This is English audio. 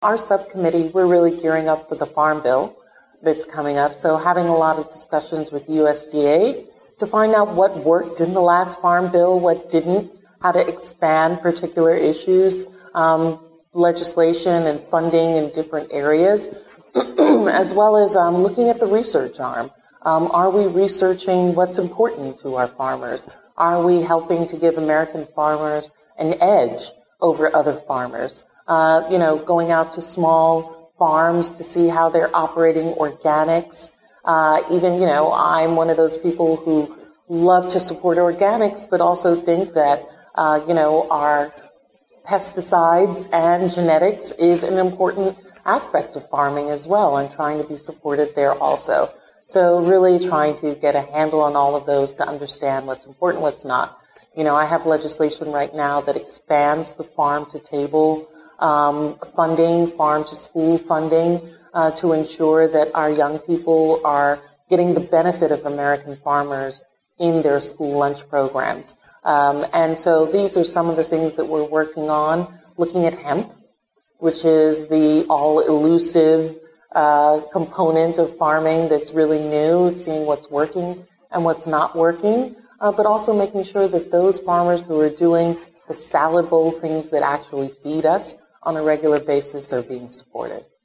Our subcommittee, we're really gearing up for the Farm Bill that's coming up. So having a lot of discussions with USDA to find out what worked in the last Farm Bill, what didn't, how to expand particular issues, legislation and funding in different areas, as well as looking at the research arm. Are we researching what's important to our farmers? Are we helping to give American farmers an edge over other farmers? Going out to small farms to see how they're operating organics. I'm one of those people who love to support organics, but also think that, our pesticides and genetics is an important aspect of farming as well, and trying to be supported there also. So really trying to get a handle on all of those to understand what's important, what's not. I have legislation right now that expands the farm-to-table funding, farm-to-school funding, to ensure that our young people are getting the benefit of American farmers in their school lunch programs. And so these are some of the things that we're working on, looking at hemp, which is the all-elusive component of farming that's really new, seeing what's working and what's not working, but also making sure that those farmers who are doing the salad bowl things that actually feed us on a regular basis are being supported.